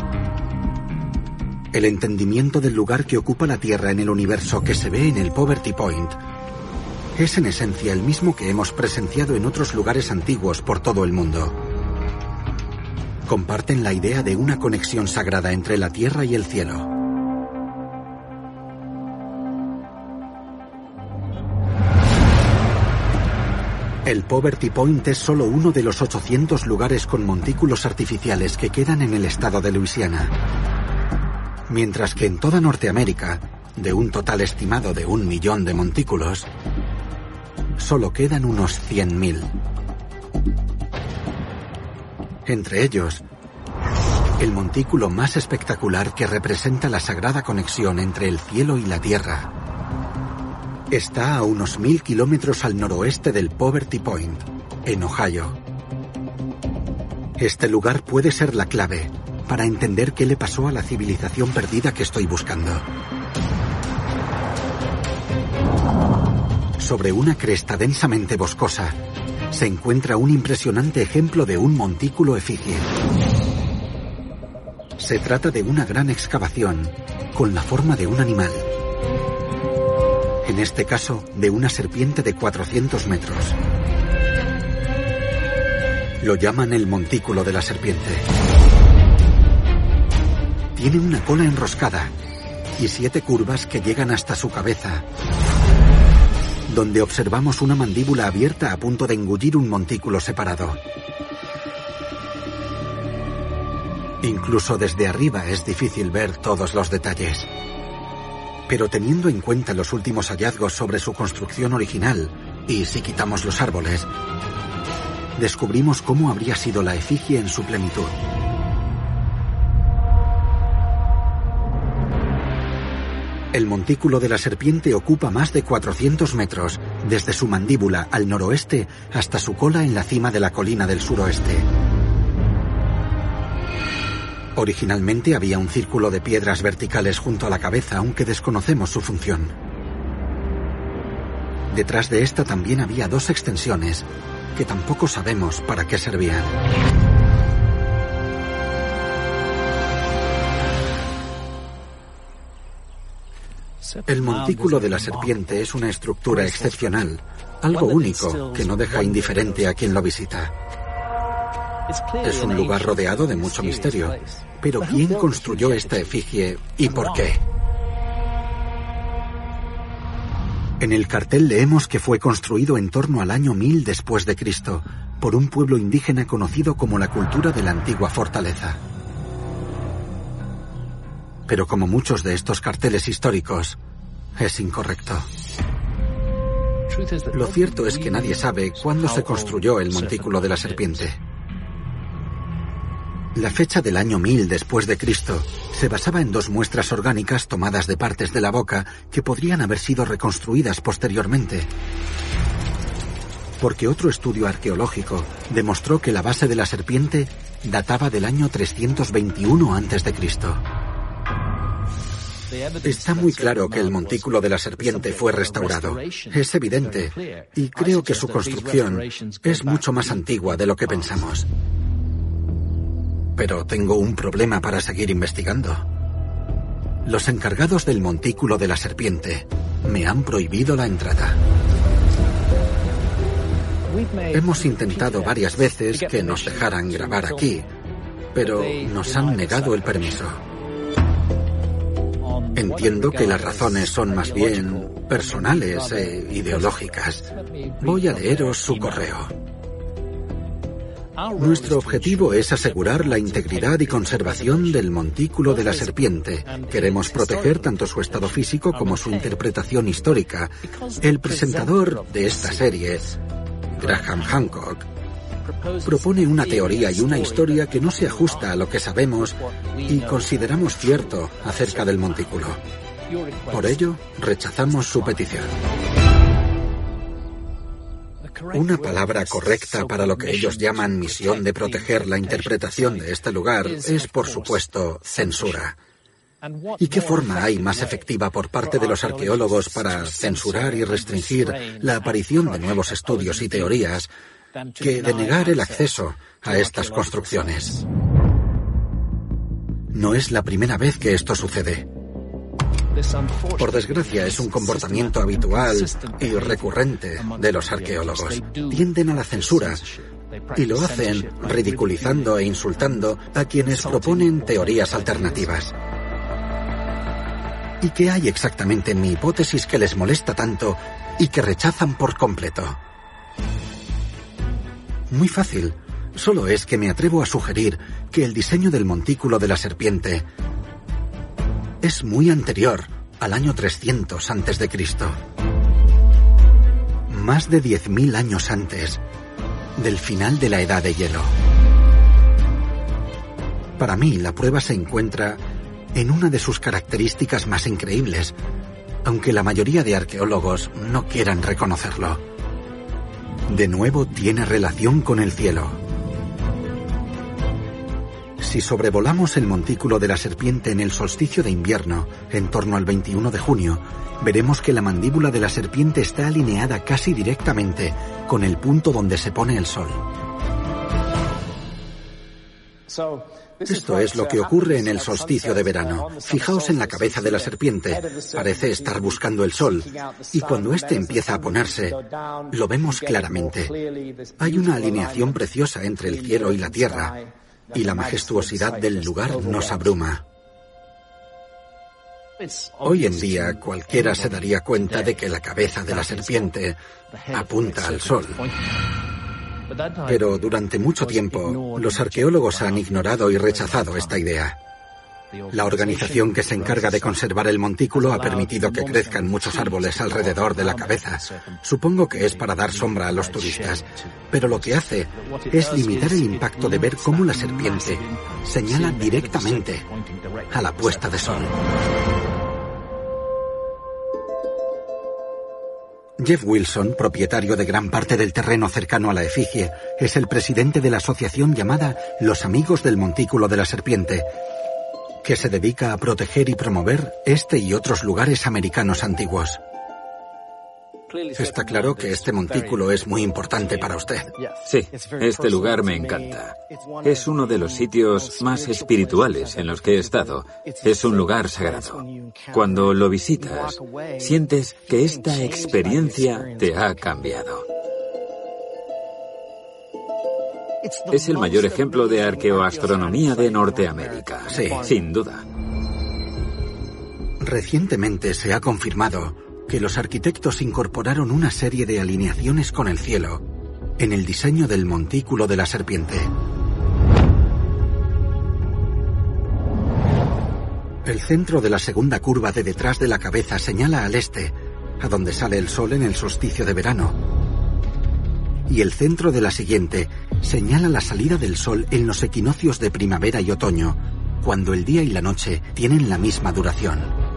El entendimiento del lugar que ocupa la Tierra en el universo que se ve en el Poverty Point es en esencia el mismo que hemos presenciado en otros lugares antiguos por todo el mundo. Comparten la idea de una conexión sagrada entre la tierra y el cielo. El Poverty Point es solo uno de los 800 lugares con montículos artificiales que quedan en el estado de Luisiana. Mientras que en toda Norteamérica, de un total estimado de 1 millón de montículos, solo quedan unos 100.000. Entre ellos, el montículo más espectacular que representa la sagrada conexión entre el cielo y la tierra está a unos 1000 kilómetros al noroeste del Poverty Point, en Ohio. Este lugar puede ser la clave para entender qué le pasó a la civilización perdida que estoy buscando. Sobre una cresta densamente boscosa se encuentra un impresionante ejemplo de un montículo efigie. Se trata de una gran excavación con la forma de un animal. En este caso, de una serpiente de 400 metros. Lo llaman el montículo de la serpiente. Tiene una cola enroscada y 7 curvas que llegan hasta su cabeza, donde observamos una mandíbula abierta a punto de engullir un montículo separado. Incluso desde arriba es difícil ver todos los detalles. Pero teniendo en cuenta los últimos hallazgos sobre su construcción original, y si quitamos los árboles, descubrimos cómo habría sido la efigie en su plenitud. El montículo de la serpiente ocupa más de 400 metros, desde su mandíbula al noroeste hasta su cola en la cima de la colina del suroeste. Originalmente había un círculo de piedras verticales junto a la cabeza, aunque desconocemos su función. Detrás de esta también había 2 extensiones, que tampoco sabemos para qué servían. El montículo de la serpiente es una estructura excepcional, algo único que no deja indiferente a quien lo visita. Es un lugar rodeado de mucho misterio, pero ¿quién construyó esta efigie y por qué? En el cartel leemos que fue construido en torno al año 1000 después de Cristo por un pueblo indígena conocido como la cultura de la antigua fortaleza. Pero como muchos de estos carteles históricos, es incorrecto. Lo cierto es que nadie sabe cuándo se construyó el montículo de la serpiente. La fecha del año 1000 después de Cristo se basaba en 2 muestras orgánicas tomadas de partes de la boca que podrían haber sido reconstruidas posteriormente. Porque otro estudio arqueológico demostró que la base de la serpiente databa del año 321 a.C. Está muy claro que el montículo de la serpiente fue restaurado. Es evidente, y creo que su construcción es mucho más antigua de lo que pensamos. Pero tengo un problema para seguir investigando. Los encargados del montículo de la serpiente me han prohibido la entrada. Hemos intentado varias veces que nos dejaran grabar aquí, pero nos han negado el permiso. Entiendo que las razones son más bien personales e ideológicas. Voy a leeros su correo. Nuestro objetivo es asegurar la integridad y conservación del montículo de la serpiente. Queremos proteger tanto su estado físico como su interpretación histórica. El presentador de esta serie, Graham Hancock, propone una teoría y una historia que no se ajusta a lo que sabemos y consideramos cierto acerca del montículo. Por ello, rechazamos su petición. Una palabra correcta para lo que ellos llaman misión de proteger la interpretación de este lugar es, por supuesto, censura. ¿Y qué forma hay más efectiva por parte de los arqueólogos para censurar y restringir la aparición de nuevos estudios y teorías que denegar el acceso a estas construcciones? No es la primera vez que esto sucede. Por desgracia, es un comportamiento habitual y recurrente de los arqueólogos. Tienden a la censura y lo hacen ridiculizando e insultando a quienes proponen teorías alternativas. ¿Y qué hay exactamente en mi hipótesis que les molesta tanto y que rechazan por completo? Muy fácil. Solo es que me atrevo a sugerir que el diseño del montículo de la serpiente es muy anterior al año 300 a.C. Más de 10.000 años antes del final de la Edad de Hielo. Para mí, la prueba se encuentra en una de sus características más increíbles, aunque la mayoría de arqueólogos no quieran reconocerlo. De nuevo tiene relación con el cielo. Si sobrevolamos el montículo de la serpiente en el solsticio de invierno, en torno al 21 de junio, veremos que la mandíbula de la serpiente está alineada casi directamente con el punto donde se pone el sol. Esto es lo que ocurre en el solsticio de verano. Fijaos en la cabeza de la serpiente. Parece estar buscando el sol. Y cuando éste empieza a ponerse, lo vemos claramente. Hay una alineación preciosa entre el cielo y la tierra. Y la majestuosidad del lugar nos abruma. Hoy en día cualquiera se daría cuenta de que la cabeza de la serpiente apunta al sol. Pero durante mucho tiempo los arqueólogos han ignorado y rechazado esta idea. La organización que se encarga de conservar el montículo ha permitido que crezcan muchos árboles alrededor de la cabeza. Supongo que es para dar sombra a los turistas, pero lo que hace es limitar el impacto de ver cómo la serpiente señala directamente a la puesta de sol. Jeff Wilson, propietario de gran parte del terreno cercano a la efigie, es el presidente de la asociación llamada Los Amigos del Montículo de la Serpiente, que se dedica a proteger y promover este y otros lugares americanos antiguos. Está claro que este montículo es muy importante para usted. Sí, este lugar me encanta. Es uno de los sitios más espirituales en los que he estado. Es un lugar sagrado. Cuando lo visitas, sientes que esta experiencia te ha cambiado. Es el mayor ejemplo de arqueoastronomía de Norteamérica. Sí. Sin duda. Recientemente se ha confirmado que los arquitectos incorporaron una serie de alineaciones con el cielo en el diseño del montículo de la serpiente. El centro de la segunda curva de detrás de la cabeza señala al este, a donde sale el sol en el solsticio de verano. Y el centro de la siguiente señala la salida del sol en los equinoccios de primavera y otoño, cuando el día y la noche tienen la misma duración.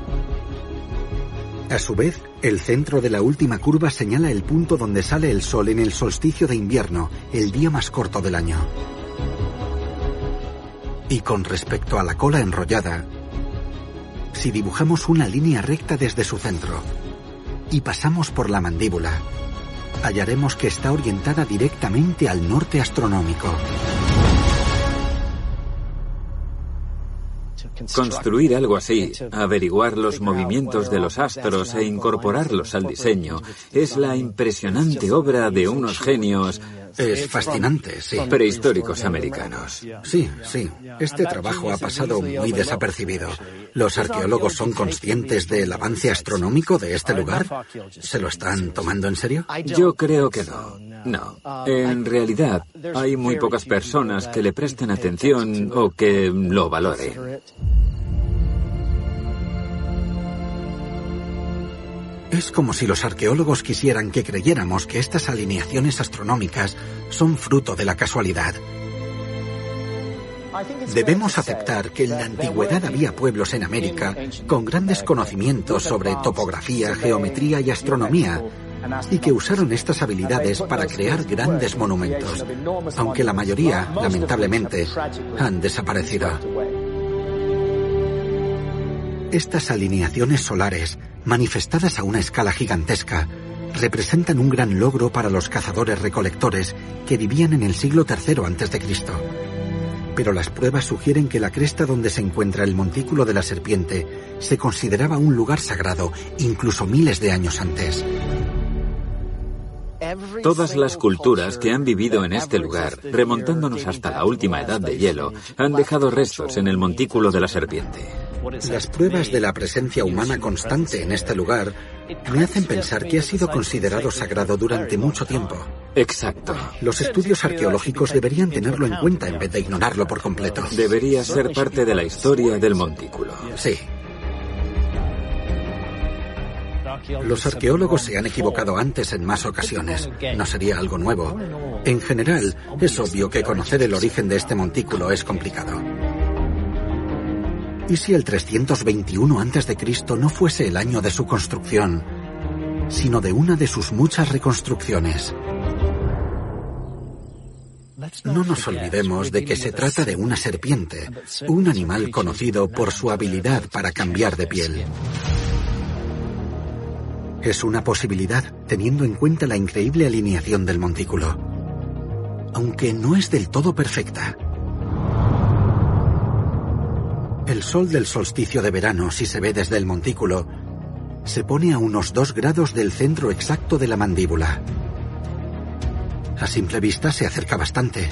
A su vez, el centro de la última curva señala el punto donde sale el sol en el solsticio de invierno, el día más corto del año. Y con respecto a la cola enrollada, si dibujamos una línea recta desde su centro y pasamos por la mandíbula, hallaremos que está orientada directamente al norte astronómico. Construir algo así, averiguar los movimientos de los astros e incorporarlos al diseño, es la impresionante obra de unos genios... Es fascinante, sí. Prehistóricos americanos. Sí, sí. Este trabajo ha pasado muy desapercibido. ¿Los arqueólogos son conscientes del avance astronómico de este lugar? ¿Se lo están tomando en serio? Yo creo que no. No. En realidad, hay muy pocas personas que le presten atención o que lo valoren. Es como si los arqueólogos quisieran que creyéramos que estas alineaciones astronómicas son fruto de la casualidad. Debemos aceptar que en la antigüedad había pueblos en América con grandes conocimientos sobre topografía, geometría y astronomía, y que usaron estas habilidades para crear grandes monumentos, aunque la mayoría, lamentablemente, han desaparecido. Estas alineaciones solares, manifestadas a una escala gigantesca, representan un gran logro para los cazadores-recolectores que vivían en el siglo III a.C. Pero las pruebas sugieren que la cresta donde se encuentra el montículo de la serpiente se consideraba un lugar sagrado incluso miles de años antes. Todas las culturas que han vivido en este lugar, remontándonos hasta la última edad de hielo, han dejado restos en el montículo de la serpiente. Las pruebas de la presencia humana constante en este lugar me hacen pensar que ha sido considerado sagrado durante mucho tiempo. Exacto. Los estudios arqueológicos deberían tenerlo en cuenta en vez de ignorarlo por completo. Debería ser parte de la historia del montículo. Sí. Los arqueólogos se han equivocado antes en más ocasiones. No sería algo nuevo. En general, es obvio que conocer el origen de este montículo es complicado. ¿Y si el 321 a.C. no fuese el año de su construcción, sino de una de sus muchas reconstrucciones? No nos olvidemos de que se trata de una serpiente, un animal conocido por su habilidad para cambiar de piel. Es una posibilidad teniendo en cuenta la increíble alineación del montículo, aunque no es del todo perfecta. El sol del solsticio de verano, si se ve desde el montículo, se pone a unos 2 grados del centro exacto de la mandíbula. A simple vista se acerca bastante.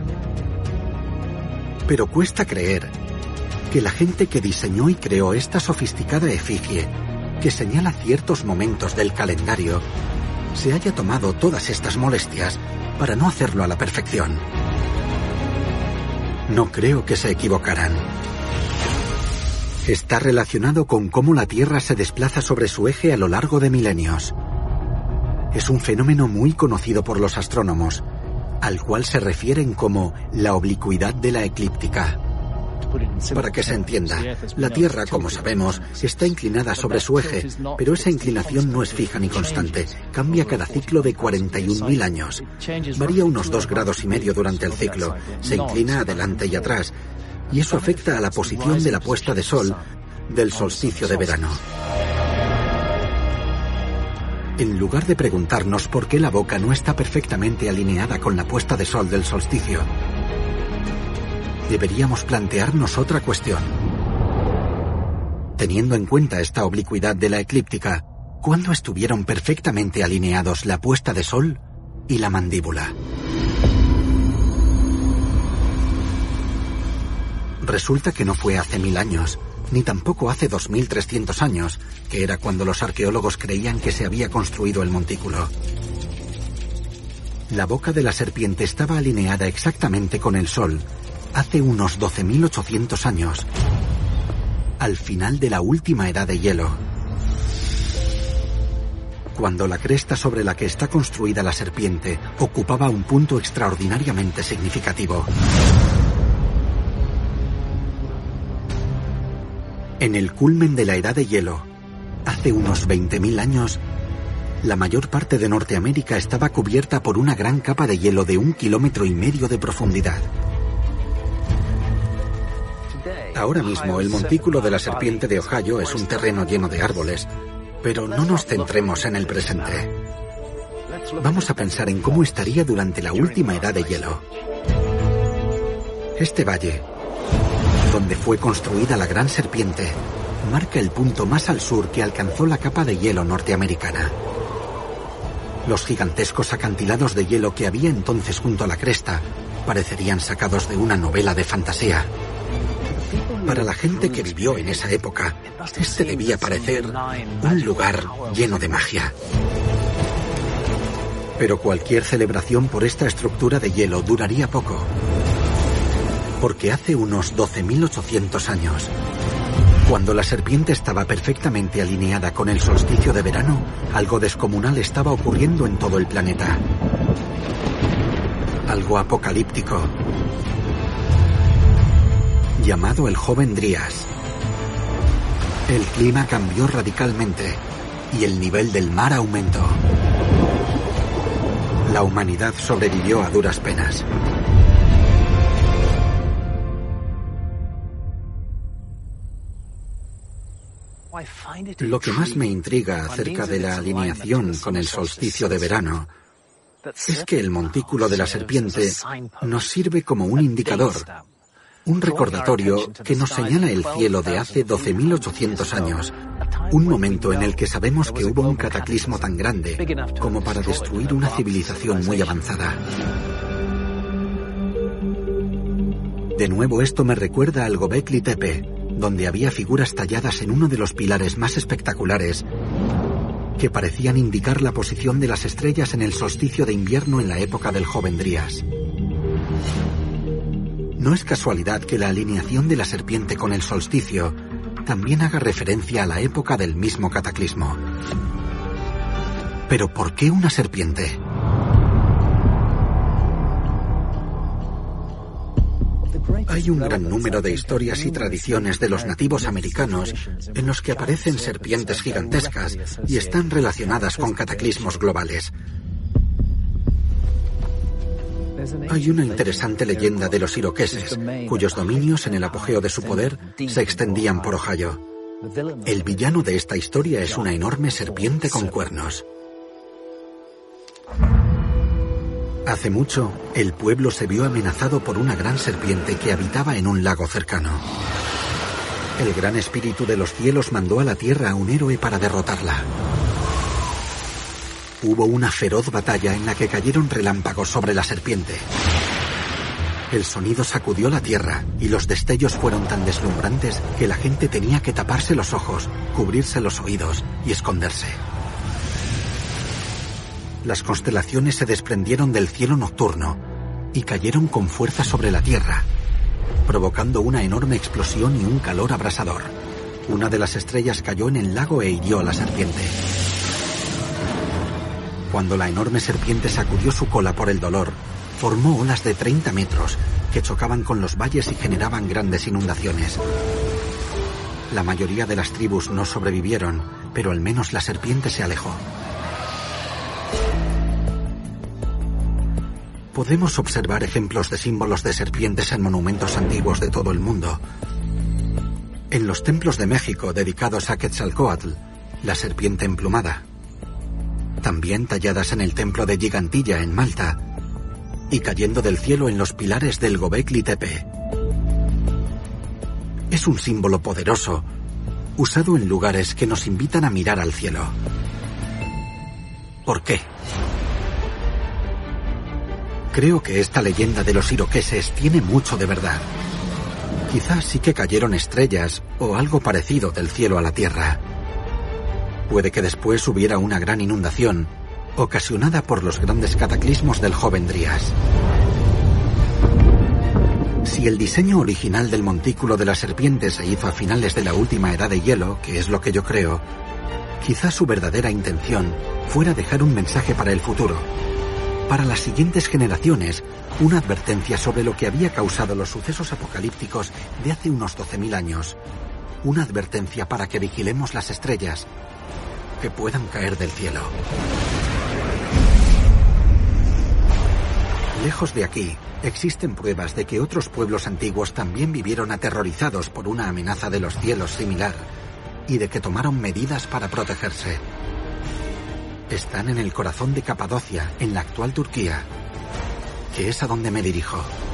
Pero cuesta creer que la gente que diseñó y creó esta sofisticada efigie, que señala ciertos momentos del calendario, se haya tomado todas estas molestias para no hacerlo a la perfección. No creo que se equivocaran. Está relacionado con cómo la Tierra se desplaza sobre su eje a lo largo de milenios. Es un fenómeno muy conocido por los astrónomos, al cual se refieren como la oblicuidad de la eclíptica. Para que se entienda, la Tierra, como sabemos, está inclinada sobre su eje, pero esa inclinación no es fija ni constante. Cambia cada ciclo de 41.000 años. Varía unos 2,5 grados durante el ciclo. Se inclina adelante y atrás, y eso afecta a la posición de la puesta de sol del solsticio de verano. En lugar de preguntarnos por qué la boca no está perfectamente alineada con la puesta de sol del solsticio, deberíamos plantearnos otra cuestión. Teniendo en cuenta esta oblicuidad de la eclíptica, ¿cuándo estuvieron perfectamente alineados la puesta de sol y la mandíbula? Resulta que no fue hace 1000 años, ni tampoco hace 2300 años, que era cuando los arqueólogos creían que se había construido el montículo. La boca de la serpiente estaba alineada exactamente con el sol hace unos 12.800 años, al final de la última edad de hielo, cuando la cresta sobre la que está construida la serpiente ocupaba un punto extraordinariamente significativo. En el culmen de la edad de hielo, hace unos 20.000 años, la mayor parte de Norteamérica estaba cubierta por una gran capa de hielo de 1,5 kilómetros de profundidad. Ahora mismo el montículo de la serpiente de Ohio es un terreno lleno de árboles, pero no nos centremos en el presente. Vamos a pensar en cómo estaría durante la última edad de hielo. Este valle, donde fue construida la gran serpiente, marca el punto más al sur que alcanzó la capa de hielo norteamericana. Los gigantescos acantilados de hielo que había entonces junto a la cresta parecerían sacados de una novela de fantasía. Para la gente que vivió en esa época, este debía parecer un lugar lleno de magia. Pero cualquier celebración por esta estructura de hielo duraría poco, porque hace unos 12.800 años, cuando la serpiente estaba perfectamente alineada con el solsticio de verano, algo descomunal estaba ocurriendo en todo el planeta. Algo apocalíptico, llamado el Joven Drías. El clima cambió radicalmente y el nivel del mar aumentó. La humanidad sobrevivió a duras penas. Lo que más me intriga acerca de la alineación con el solsticio de verano es que el montículo de la serpiente nos sirve como un indicador, un recordatorio que nos señala el cielo de hace 12.800 años, un momento en el que sabemos que hubo un cataclismo tan grande como para destruir una civilización muy avanzada. De nuevo esto me recuerda al Göbekli Tepe, donde había figuras talladas en uno de los pilares más espectaculares que parecían indicar la posición de las estrellas en el solsticio de invierno en la época del Joven Drías. No es casualidad que la alineación de la serpiente con el solsticio también haga referencia a la época del mismo cataclismo. ¿Pero por qué una serpiente? Hay un gran número de historias y tradiciones de los nativos americanos en los que aparecen serpientes gigantescas y están relacionadas con cataclismos globales. Hay una interesante leyenda de los iroqueses, cuyos dominios en el apogeo de su poder se extendían por Ohio. El villano de esta historia es una enorme serpiente con cuernos. Hace mucho, el pueblo se vio amenazado por una gran serpiente que habitaba en un lago cercano. El gran espíritu de los cielos mandó a la tierra a un héroe para derrotarla. Hubo una feroz batalla en la que cayeron relámpagos sobre la serpiente. El sonido sacudió la tierra y los destellos fueron tan deslumbrantes que la gente tenía que taparse los ojos, cubrirse los oídos y esconderse. Las constelaciones se desprendieron del cielo nocturno y cayeron con fuerza sobre la tierra, provocando una enorme explosión y un calor abrasador. Una de las estrellas cayó en el lago e hirió a la serpiente. Cuando la enorme serpiente sacudió su cola por el dolor, formó olas de 30 metros que chocaban con los valles y generaban grandes inundaciones. La mayoría de las tribus no sobrevivieron, pero al menos la serpiente se alejó. Podemos observar ejemplos de símbolos de serpientes en monumentos antiguos de todo el mundo. En los templos de México dedicados a Quetzalcóatl, la serpiente emplumada. también talladas en el templo de Gigantilla en Malta y cayendo del cielo en los pilares del Göbekli Tepe. Es un símbolo poderoso, usado en lugares que nos invitan a mirar al cielo. ¿Por qué? Creo que esta leyenda de los iroqueses tiene mucho de verdad. Quizás sí que cayeron estrellas o algo parecido del cielo a la tierra. Puede que después hubiera una gran inundación, ocasionada por los grandes cataclismos del joven Drías. Si el diseño original del montículo de la serpiente se hizo a finales de la última edad de hielo, que es lo que yo creo, quizás su verdadera intención fuera dejar un mensaje para el futuro, para las siguientes generaciones, una advertencia sobre lo que había causado los sucesos apocalípticos de hace unos 12.000 años. Una advertencia para que vigilemos las estrellas que puedan caer del cielo. Lejos de aquí, existen pruebas de que otros pueblos antiguos también vivieron aterrorizados por una amenaza de los cielos similar y de que tomaron medidas para protegerse. Están en el corazón de Capadocia, en la actual Turquía, que es a donde me dirijo.